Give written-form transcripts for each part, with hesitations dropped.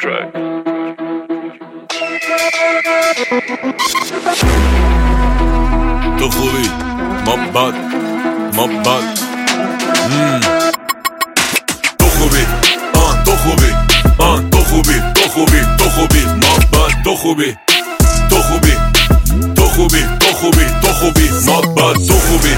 track. تو خوبی ما بد تو خوبی تو خوبی تو خوبی ما بد تو خوبی ما بد تو خوبی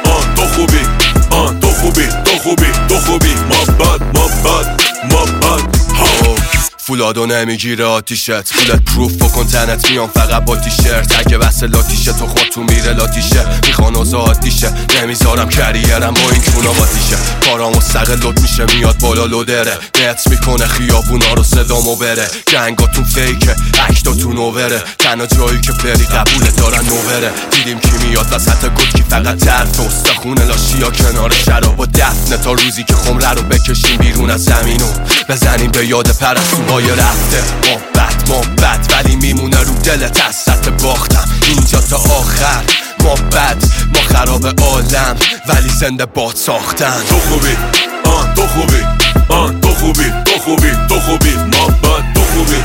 ما بد فولادو نمیگیره آتیشت فولت پروف بکن تنت میان فقط با تیشرت اگه بس لاتیشه تو خود تو میره لاتیشه میخوان آزاد دیشه نمیذارم کریرم با این کونا باتیشه کارا مستقل لود میشه میاد بالا لودره نت میکنه خیابونا رو صدامو بره گنگاتون فیکه اکتاتون نوبره تنها جایی که بری قبوله دارن نوبره دیدیم کی میاد وسط گد کی فقط ترف استخونه لاشیا کنار شراب و دفنه تا روزی که خمره رو بکشیم بیرون از زمینو بزنیم به یاد پرستوهای رفته ما بد ولی میمونه رو دلت از سطح باختم اینجا تا آخر ما بد ما خراب عالم ولی زنده باد ساختن تو خوبی تو خوبی ما بد تو خوبی ما بد تو خوبی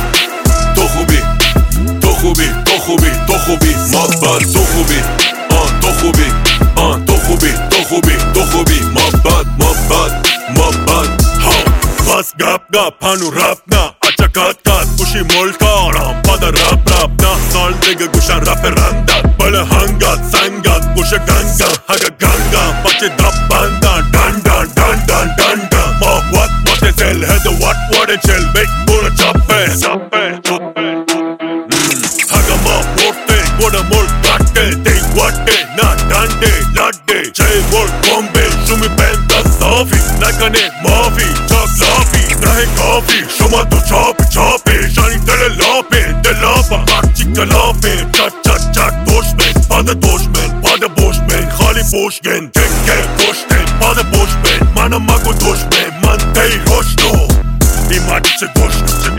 ما بد بس گپ هنو رپ نه اچکت گوشی ملکارم پاد رپ نه سال دیگه گوشن رپ رندت بله هنگت سنگت گوش گنگم هگه گنگم بچه دپ بندن دن ما what is hell head what is hell big بورا چپه هگه ما مرده گوڑا ملک بکه دی وده نه دنده لده چه ملک بمبه شومی بند صافی نکنه مافی چاکلافی نه کافی شما تو چاپی شانی دل لاپه هرچی کلافه چک دوشمن پاد بوشمن خالی بوشگن که کشتن پاد بوشمن منم مگو دوشمن من تی خوشنو این مچه گشنو